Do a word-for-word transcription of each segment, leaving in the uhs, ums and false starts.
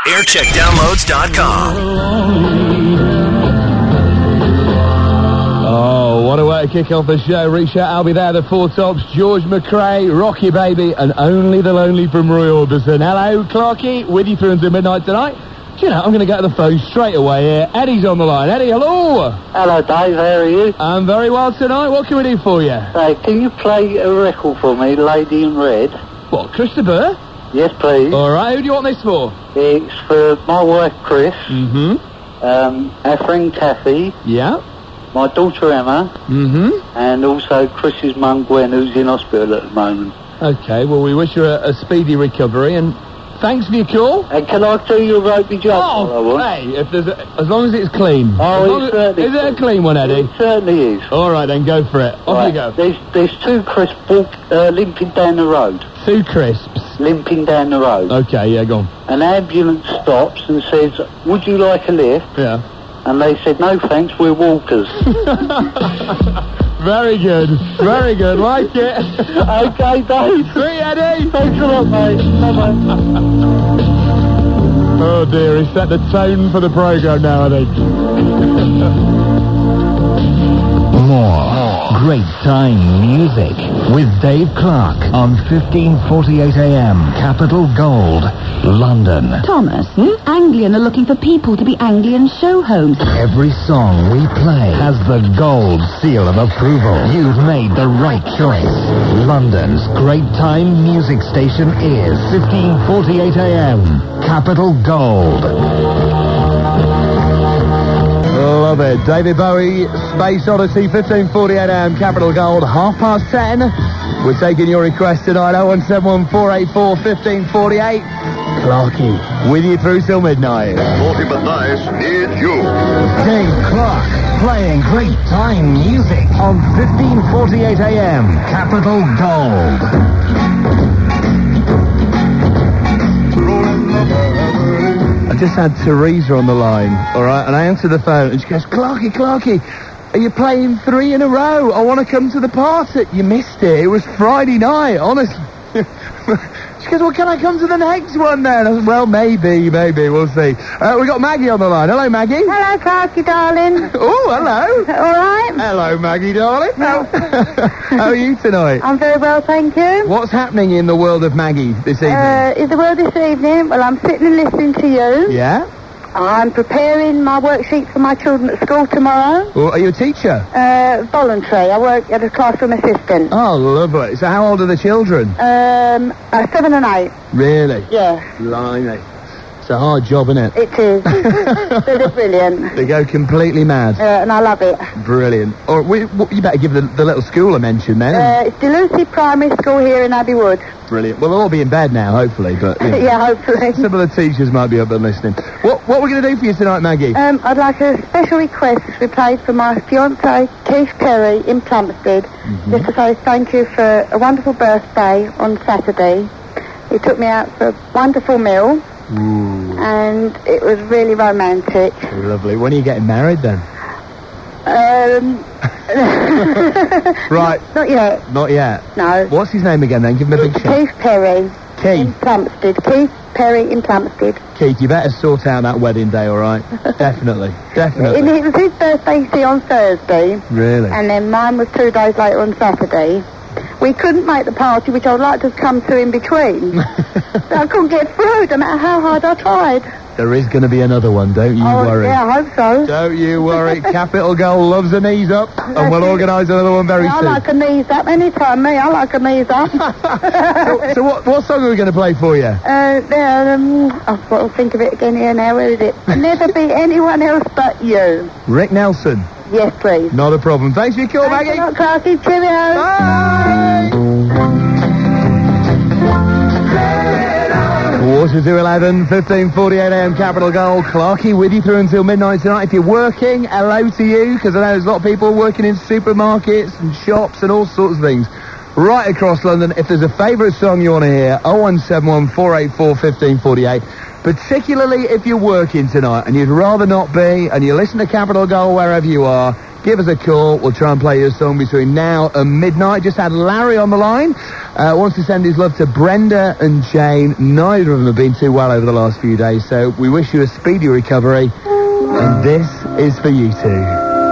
aircheck downloads dot com. Oh, what a way to kick off the show. Reach out, I'll be there, the Four Tops, George McRae, Rocky Baby, and Only the Lonely from Roy Orbison. Hello, Clarky, with you through until midnight tonight. Do you know, I'm going to go to the phone straight away here. Eddie's on the line. Eddie, hello. Hello, Dave. How are you? I'm very well tonight. What can we do for you? Hey, can you play a record for me, Lady in Red? What, Christopher? Yes, please. All right, who do you want this for? It's for my wife, Chris. Mm-hmm. Um, our friend, Kathy. Yeah. My daughter, Emma. Mm-hmm. And also Chris's mum, Gwen, who's in hospital at the moment. Okay, well, we wish you a, a speedy recovery, and thanks for your call. And can I tell you a ropey joke? Oh, hey, if there's a, as long as it's clean. Oh, as it's as, Is it a clean one, Eddie? It certainly is. All right, then, go for it. Off right. you go. There's, there's two crisps walk, uh, limping down the road. Two crisps? Limping down the road. Okay, yeah, go on. An ambulance stops and says, would you like a lift? Yeah. And they said, no thanks, we're walkers. Very good. Very good. Like it. Okay, Dave. Sweet, Eddie. Thanks a lot, mate. Bye-bye. Oh, dear. He set the tone for the programme now, I think. More great time music with Dave Clark on fifteen forty-eight A M Capital Gold, London. Thomas, hmm? Anglian are looking for people to be Anglian show hosts. Every song we play has the gold seal of approval. You've made the right choice. London's great time music station is fifteen forty-eight A M Capital Gold. Love it. David Bowie, Space Odyssey, fifteen forty-eight A M Capital Gold, half past ten. We're taking your request tonight, oh one seven one, four eight four, one five four eight. Clarky, with you through till midnight. Forty but nice needs you. Dave Clark, playing great time music on fifteen forty-eight A M Capital Gold. I just had Teresa on the line, all right, and I answered the phone, and she goes, Clarky, Clarky, are you playing three in a row? I want to come to the party. You missed it. It was Friday night, honestly. She goes, well, can I come to the next one then? I said, well, maybe, maybe, we'll see. Uh, we got Maggie on the line. Hello, Maggie. Hello, Clarky, darling. Oh, hello. All right? Hello, Maggie, darling. How, how are you tonight? I'm very well, thank you. What's happening in the world of Maggie this evening? Uh, is the world this evening? Well, I'm sitting and listening to you. Yeah? I'm preparing my worksheet for my children at school tomorrow. Well, are you a teacher? Uh, voluntary. I work as a classroom assistant. Oh, lovely. So how old are the children? Um, uh, seven and eight. Really? Yeah. Blimey. It's a hard job, isn't it? It is. They're brilliant. They go completely mad. Uh, and I love it. Brilliant. Or we, you better give the, the little school a mention then. Uh, it's Delucy Primary School here in Abbey Wood. Brilliant. Well, they'll all be in bed now, hopefully, but... You know, yeah, hopefully. Some of the teachers might be up and listening. What What are we going to do for you tonight, Maggie? Um, I'd like a special request to be played for my fiancé, Keith Perry, in Plumstead. Mm-hmm. Just to say thank you for a wonderful birthday on Saturday. He took me out for a wonderful meal. Ooh. And it was really romantic. Lovely. When are you getting married, then? Um... right. Not, not yet. Not yet? No. What's his name again, then? Give him a big shout. Keith Perry. Keith? In Plumstead. Keith Perry in Plumstead. Keith, you better sort out that wedding day, all right? Definitely. Definitely. And it was his birthday, you see, on Thursday. Really? And then mine was two days later on Saturday. We couldn't make the party, which I would like to have come to in between. I couldn't get through, no matter how hard I tried. There is going to be another one, don't you oh, worry. Yeah, I hope so. Don't you worry. Capital Gold loves a knees up, and we'll organise another one very yeah, soon. I like a knees up. Anytime, me, I like a knees up. so so what, what song are we going to play for you? Uh, there, um, I've got to think of it again here now. Where is it? Never be anyone else but you. Rick Nelson. Yes, please. Not a problem. Thanks for your call, Thanks Maggie. Thanks a lot, Clarky. Cheerio. Bye. Quarter to eleven, fifteen forty-eight A M Capital Gold. Clarky with you through until midnight tonight. If you're working, hello to you, because I know there's a lot of people working in supermarkets and shops and all sorts of things right across London. If there's a favourite song you want to hear, oh one seven one, four eight four, one five four eight. Particularly if you're working tonight and you'd rather not be, and you listen to Capital Gold wherever you are, give us a call. We'll try and play your song between now and midnight. Just had Larry on the line. Uh, wants to send his love to Brenda and Jane. Neither of them have been too well over the last few days, so we wish you a speedy recovery. And this is for you two.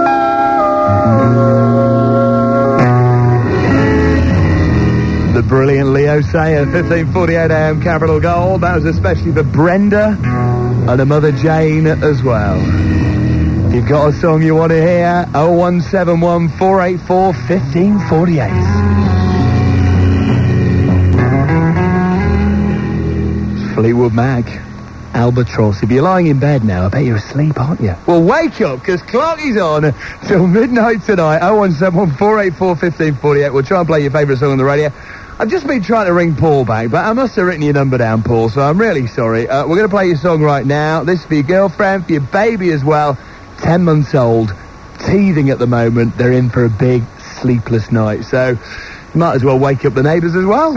The brilliant Leo Sayer, fifteen forty-eight a m Capital Gold. That was especially for Brenda and her mother Jane as well. If you've got a song you want to hear, oh one seven one, four eight four, one five four eight. Fleetwood Mac, Albatross. If you're lying in bed now, I bet you're asleep, aren't you? Well, wake up, because Clarky's on till midnight tonight. oh one seven one, four eight four, one five four eight. We'll try and play your favourite song on the radio. I've just been trying to ring Paul back, but I must have written your number down, Paul, so I'm really sorry. Uh, we're going to play your song right now. This is for your girlfriend, for your baby as well. Ten months old, teething at the moment. They're in for a big sleepless night, so you might as well wake up the neighbours as well.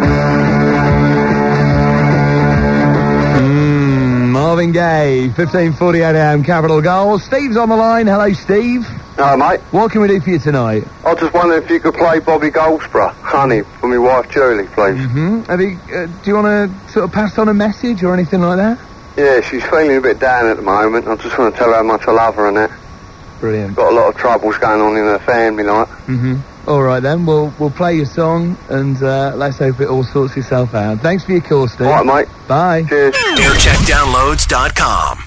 Mm, Marvin Gaye, fifteen forty-eight a m Capital Gold. Steve's on the line. Hello, Steve. Hello, mate. What can we do for you tonight? I was just wondering if you could play Bobby Goldsborough, Honey, for my wife Julie, please. Mm-hmm. Have you, uh, do you want to sort of pass on a message or anything like that? Yeah, she's feeling a bit down at the moment. I just want to tell her how much I love her and that. Brilliant. Got a lot of troubles going on in her family, like. Mm-hmm. All right, then. We'll, we'll play your song and uh, let's hope it all sorts itself out. Thanks for your call, Steve. All right, mate. Bye. Cheers. air check downloads dot com